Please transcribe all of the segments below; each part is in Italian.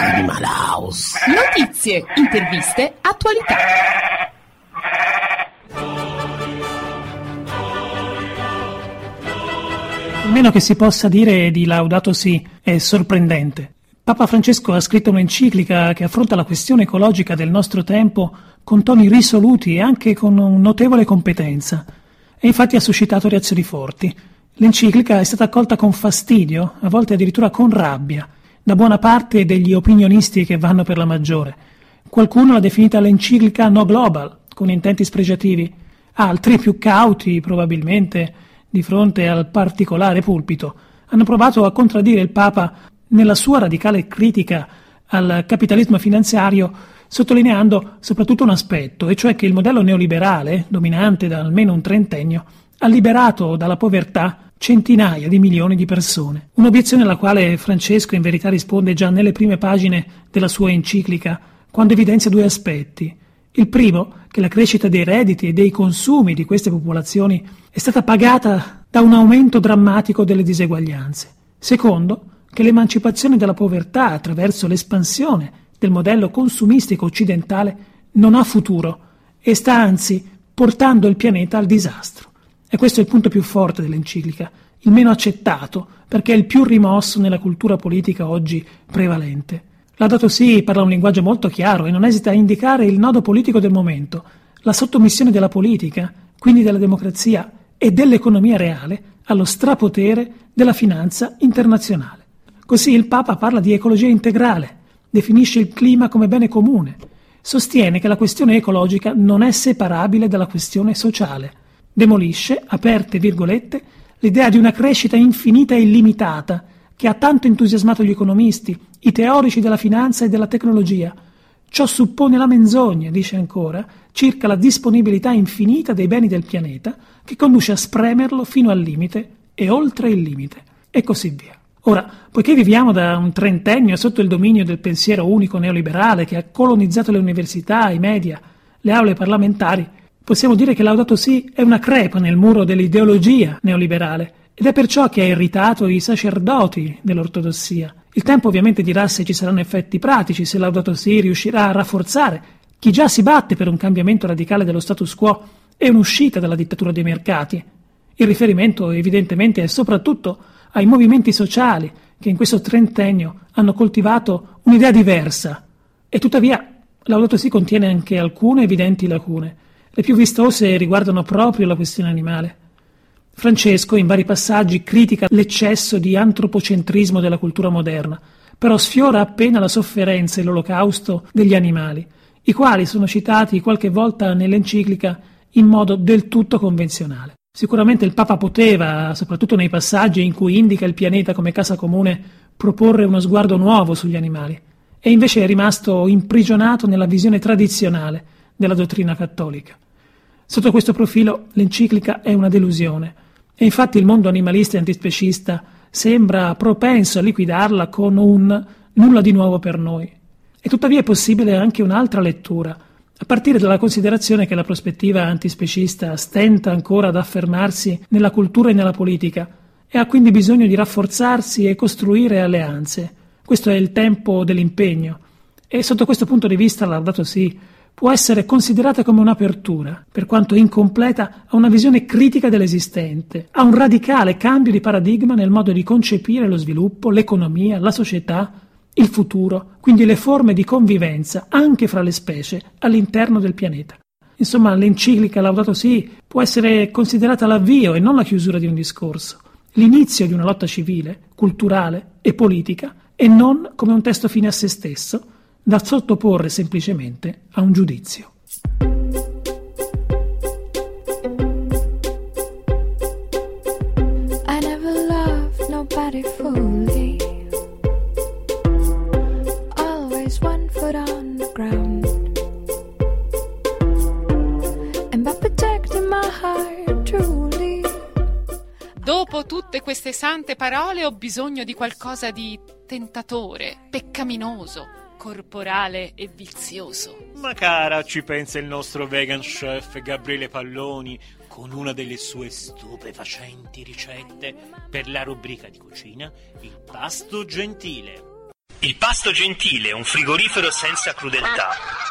Animal House. Notizie, interviste, attualità. Il meno che si possa dire di Laudato Si è sorprendente. Papa Francesco ha scritto un'enciclica che affronta la questione ecologica del nostro tempo con toni risoluti e anche con notevole competenza. E infatti ha suscitato reazioni forti. L'enciclica è stata accolta con fastidio, a volte addirittura con rabbia, da buona parte degli opinionisti che vanno per la maggiore. Qualcuno l'ha definita l'enciclica no global, con intenti spregiativi. Altri, più cauti probabilmente, di fronte al particolare pulpito, hanno provato a contraddire il Papa nella sua radicale critica al capitalismo finanziario, sottolineando soprattutto un aspetto, e cioè che il modello neoliberale, dominante da almeno un trentennio, ha liberato dalla povertà centinaia di milioni di persone. Un'obiezione alla quale Francesco in verità risponde già nelle prime pagine della sua enciclica, quando evidenzia due aspetti. Il primo, che la crescita dei redditi e dei consumi di queste popolazioni è stata pagata da un aumento drammatico delle diseguaglianze. Secondo, che l'emancipazione dalla povertà attraverso l'espansione del modello consumistico occidentale non ha futuro e sta anzi portando il pianeta al disastro. E questo è il punto più forte dell'enciclica, il meno accettato perché è il più rimosso nella cultura politica oggi prevalente. Laudato Si parla un linguaggio molto chiaro e non esita a indicare il nodo politico del momento, la sottomissione della politica, quindi della democrazia e dell'economia reale, allo strapotere della finanza internazionale. Così il Papa parla di ecologia integrale, definisce il clima come bene comune, sostiene che la questione ecologica non è separabile dalla questione sociale, demolisce, aperte virgolette, l'idea di una crescita infinita e illimitata che ha tanto entusiasmato gli economisti, i teorici della finanza e della tecnologia. Ciò suppone la menzogna, dice ancora, circa la disponibilità infinita dei beni del pianeta che conduce a spremerlo fino al limite e oltre il limite, e così via. Ora, poiché viviamo da un trentennio sotto il dominio del pensiero unico neoliberale che ha colonizzato le università, i media, le aule parlamentari, possiamo dire che Laudato Si è una crepa nel muro dell'ideologia neoliberale ed è perciò che ha irritato i sacerdoti dell'ortodossia. Il tempo ovviamente dirà se ci saranno effetti pratici, se Laudato Si riuscirà a rafforzare chi già si batte per un cambiamento radicale dello status quo e un'uscita dalla dittatura dei mercati. Il riferimento evidentemente è soprattutto ai movimenti sociali che in questo trentennio hanno coltivato un'idea diversa. E tuttavia Laudato Si contiene anche alcune evidenti lacune. Le più vistose riguardano proprio la questione animale. Francesco in vari passaggi critica l'eccesso di antropocentrismo della cultura moderna, però sfiora appena la sofferenza e l'olocausto degli animali, i quali sono citati qualche volta nell'enciclica in modo del tutto convenzionale. Sicuramente il Papa poteva, soprattutto nei passaggi in cui indica il pianeta come casa comune, proporre uno sguardo nuovo sugli animali, e invece è rimasto imprigionato nella visione tradizionale della dottrina cattolica. Sotto questo profilo l'enciclica è una delusione, e infatti il mondo animalista e antispecista sembra propenso a liquidarla con un nulla di nuovo per noi. E tuttavia è possibile anche un'altra lettura, a partire dalla considerazione che la prospettiva antispecista stenta ancora ad affermarsi nella cultura e nella politica e ha quindi bisogno di rafforzarsi e costruire alleanze. Questo è il tempo dell'impegno e sotto questo punto di vista Laudato Si può essere considerata come un'apertura, per quanto incompleta, a una visione critica dell'esistente, a un radicale cambio di paradigma nel modo di concepire lo sviluppo, l'economia, la società, il futuro, quindi le forme di convivenza anche fra le specie all'interno del pianeta. Insomma, l'enciclica Laudato Si può essere considerata l'avvio e non la chiusura di un discorso, l'inizio di una lotta civile, culturale e politica, e non come un testo fine a se stesso, da sottoporre semplicemente a un giudizio. I never loved nobody fully. Always one foot on the ground. And by protecting my heart truly. Dopo tutte queste sante parole ho bisogno di qualcosa di tentatore, peccaminoso, corporale e vizioso. Ma cara, ci pensa il nostro vegan chef Gabriele Palloni con una delle sue stupefacenti ricette per la rubrica di cucina Il pasto gentile. Il Pasto Gentile, un frigorifero senza crudeltà.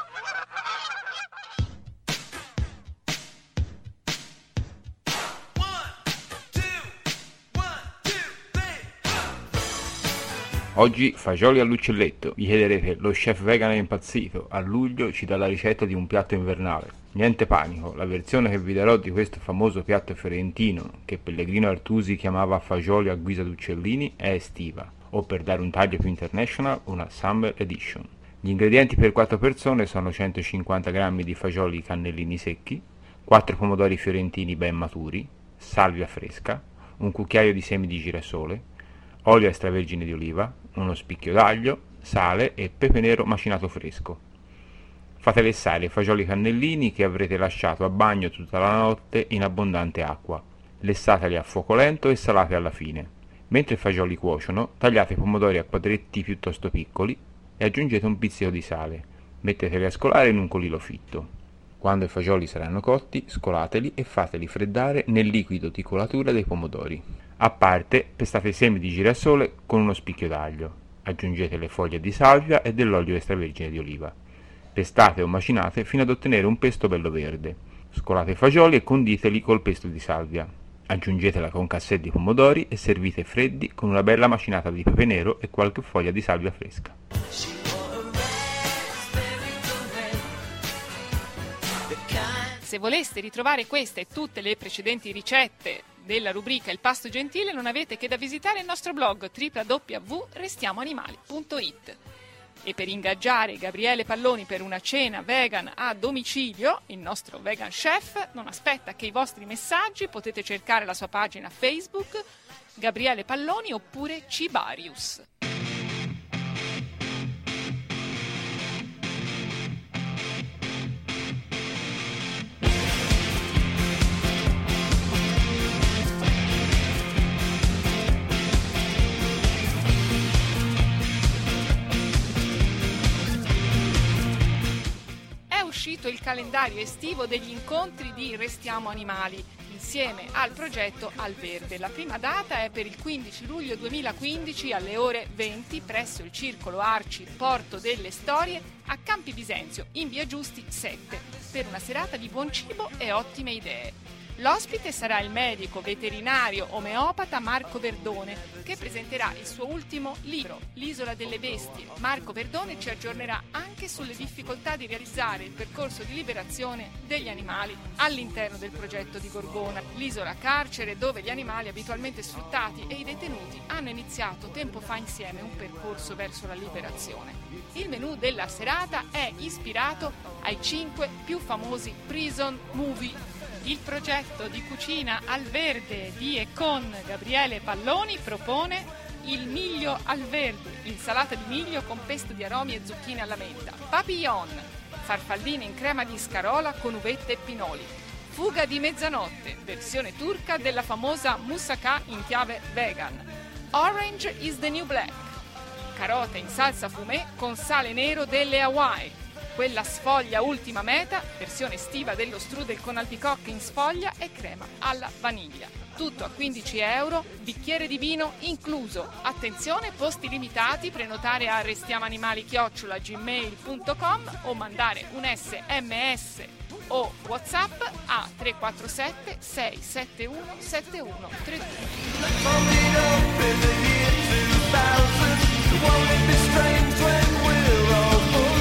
Oggi fagioli all'uccelletto. Vi chiederete, lo chef vegan è impazzito? A luglio ci dà la ricetta di un piatto invernale. Niente panico, la versione che vi darò di questo famoso piatto fiorentino, che Pellegrino Artusi chiamava fagioli a guisa d'uccellini, è estiva, o per dare un taglio più international, una Summer Edition. Gli ingredienti per 4 persone sono 150 g di fagioli cannellini secchi, 4 pomodori fiorentini ben maturi, salvia fresca, un cucchiaio di semi di girasole, olio extravergine di oliva, uno spicchio d'aglio, sale e pepe nero macinato fresco. Fate lessare i fagioli cannellini che avrete lasciato a bagno tutta la notte in abbondante acqua. Lessateli a fuoco lento e salate alla fine. Mentre i fagioli cuociono, tagliate i pomodori a quadretti piuttosto piccoli e aggiungete un pizzico di sale. Metteteli a scolare in un colino fitto. Quando i fagioli saranno cotti, scolateli e fateli freddare nel liquido di colatura dei pomodori. A parte, pestate i semi di girasole con uno spicchio d'aglio. Aggiungete le foglie di salvia e dell'olio extravergine di oliva. Pestate o macinate fino ad ottenere un pesto bello verde. Scolate i fagioli e conditeli col pesto di salvia. Aggiungete la concassè di pomodori e servite freddi con una bella macinata di pepe nero e qualche foglia di salvia fresca. Se voleste ritrovare queste e tutte le precedenti ricette della rubrica Il Pasto Gentile, non avete che da visitare il nostro blog www.restiamoanimali.it. E per ingaggiare Gabriele Palloni per una cena vegan a domicilio, il nostro vegan chef non aspetta che i vostri messaggi. Potete cercare la sua pagina Facebook Gabriele Palloni oppure Cibarius. Uscito il calendario estivo degli incontri di Restiamo Animali insieme al progetto Al Verde. La prima data è per il 15 luglio 2015 alle ore 20 presso il Circolo Arci Porto delle Storie a Campi Bisenzio in via Giusti 7 per una serata di buon cibo e ottime idee. L'ospite sarà il medico veterinario omeopata Marco Verdone, che presenterà il suo ultimo libro, L'isola delle bestie. Marco Verdone ci aggiornerà anche sulle difficoltà di realizzare il percorso di liberazione degli animali all'interno del progetto di Gorgona, l'isola carcere dove gli animali abitualmente sfruttati e i detenuti hanno iniziato tempo fa insieme un percorso verso la liberazione. Il menù della serata è ispirato ai 5 più famosi prison movie. Il progetto di cucina al verde di e con Gabriele Palloni propone il miglio al verde, l'insalata di miglio con pesto di aromi e zucchine alla menta, papillon, farfalline in crema di scarola con uvette e pinoli, fuga di mezzanotte, versione turca della famosa moussaka in chiave vegan, orange is the new black, carote in salsa fumé con sale nero delle Hawaii, quella sfoglia ultima meta, versione estiva dello strudel con albicocche in sfoglia e crema alla vaniglia. Tutto a 15 €, bicchiere di vino incluso. Attenzione, posti limitati, prenotare a restiamoanimali@gmail.com o mandare un SMS o WhatsApp a 347 671 7132.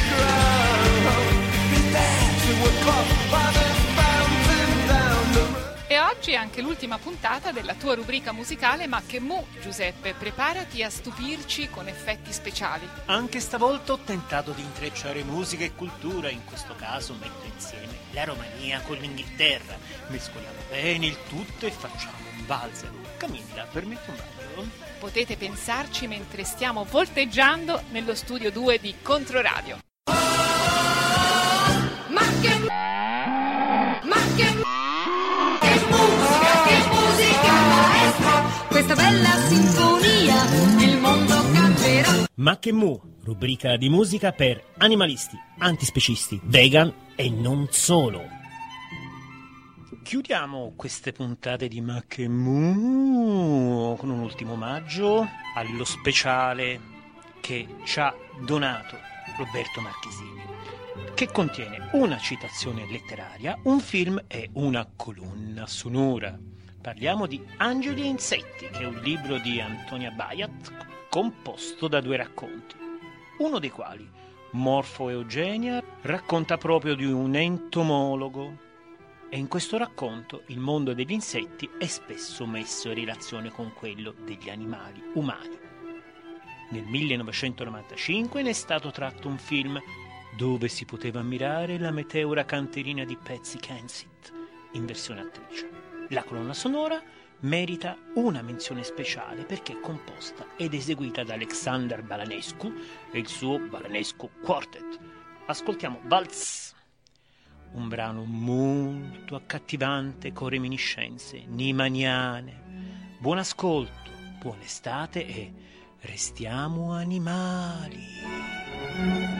E oggi è anche l'ultima puntata della tua rubrica musicale Ma che mu, Giuseppe, preparati a stupirci con effetti speciali. Anche stavolta ho tentato di intrecciare musica e cultura, in questo caso metto insieme la Romania con l'Inghilterra, mescoliamo bene il tutto e facciamo un valzer. Camilla, permetti un ballo? Potete pensarci mentre stiamo volteggiando nello studio 2 di Controradio. Questa bella sinfonia, il mondo canterà. Ma che mu, rubrica di musica per animalisti, antispecisti, vegan e non solo. Chiudiamo queste puntate di Ma che mu con un ultimo omaggio allo speciale che ci ha donato Roberto Marchesini, che contiene una citazione letteraria, un film e una colonna sonora. Parliamo di Angeli e Insetti, che è un libro di Antonia Baiat composto da 2 racconti, uno dei quali, Morfo e Eugenia, racconta proprio di un entomologo, e in questo racconto il mondo degli insetti è spesso messo in relazione con quello degli animali umani. Nel 1995 ne è stato tratto un film dove si poteva ammirare la meteora canterina di Patsy Kensit in versione attrice. La colonna sonora merita una menzione speciale perché è composta ed eseguita da Alexander Balanescu e il suo Balanescu Quartet. Ascoltiamo Waltz, un brano molto accattivante con reminiscenze nimaniane. Buon ascolto, buona estate e restiamo animali.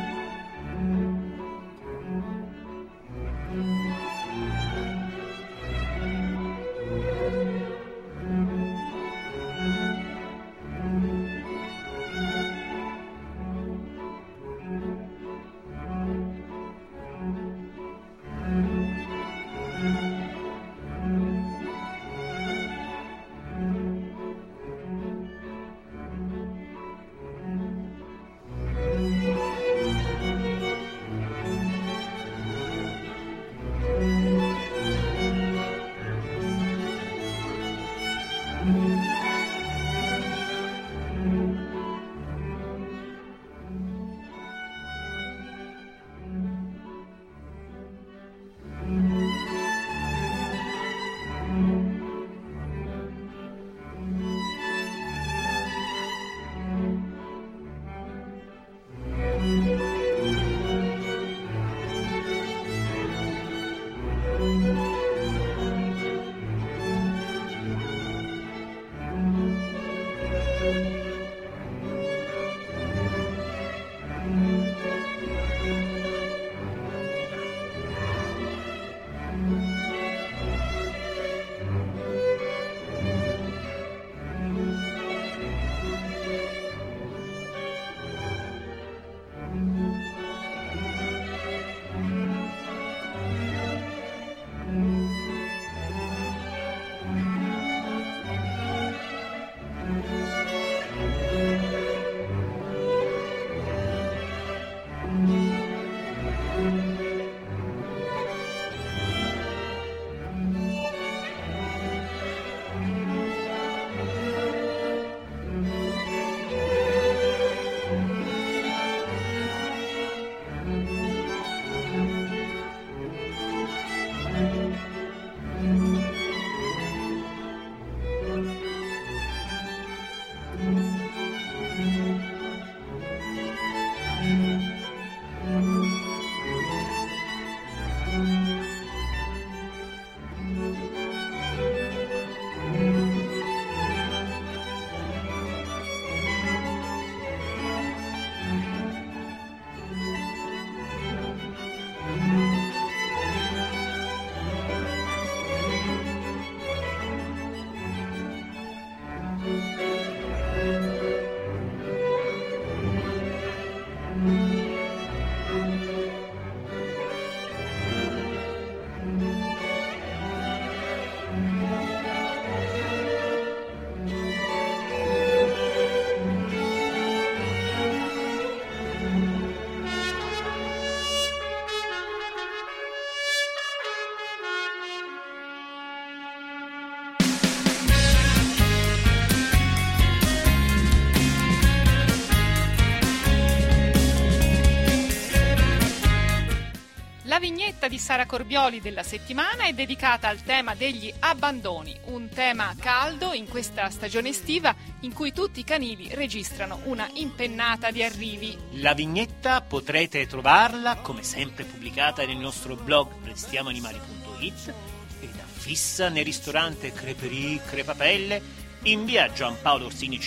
La vignetta di Sara Corbioli della settimana è dedicata al tema degli abbandoni, un tema caldo in questa stagione estiva in cui tutti i canili registrano una impennata di arrivi. La vignetta potrete trovarla come sempre pubblicata nel nostro blog restiamoanimali.it ed affissa nel ristorante Creperie Crepapelle in via Giampaolo Orsini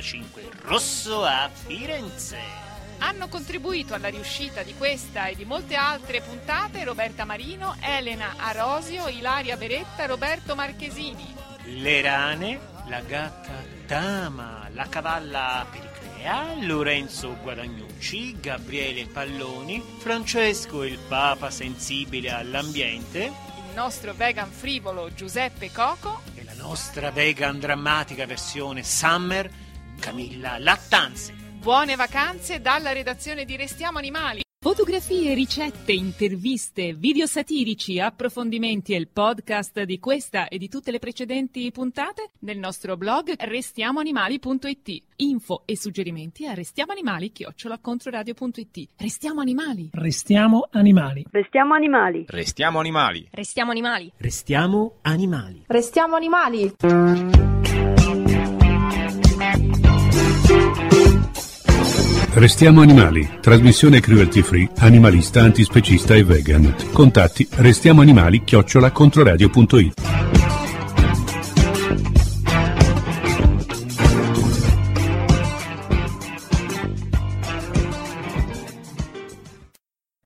55 Rosso a Firenze. Hanno contribuito alla riuscita di questa e di molte altre puntate Roberta Marino, Elena Arosio, Ilaria Beretta, Roberto Marchesini. Le rane, la gatta Tama, la cavalla Periclea, Andrea, Lorenzo Guadagnucci, Gabriele Palloni, Francesco il Papa sensibile all'ambiente, il nostro vegan frivolo Giuseppe Coco e la nostra vegan drammatica versione Summer, Camilla Lattanzi. Buone vacanze dalla redazione di Restiamo Animali. Fotografie, ricette, interviste, video satirici, approfondimenti e il podcast di questa e di tutte le precedenti puntate nel nostro blog restiamoanimali.it. Info e suggerimenti a restiamoanimali@controradio.it. Restiamo animali. Restiamo animali. Restiamo animali. Restiamo animali. Restiamo animali. Restiamo animali. Restiamo animali. Restiamo animali, trasmissione cruelty free, animalista, antispecista e vegan. Contatti restiamoanimali@controradio.it.